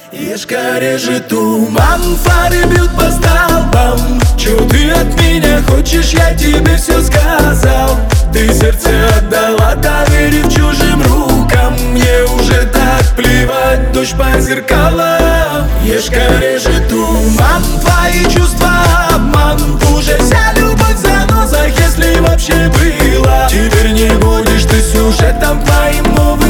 Ешка режет туман, фары бьют по столбам. Чё ты от меня хочешь, я тебе все сказал. Ты сердце отдала, доверив чужим рукам. Мне уже так плевать, дождь по зеркалам. Ешка режет туман, твои чувства обман. Уже вся любовь в занозах, если вообще была. Теперь не будешь ты сюжетом твоим новым.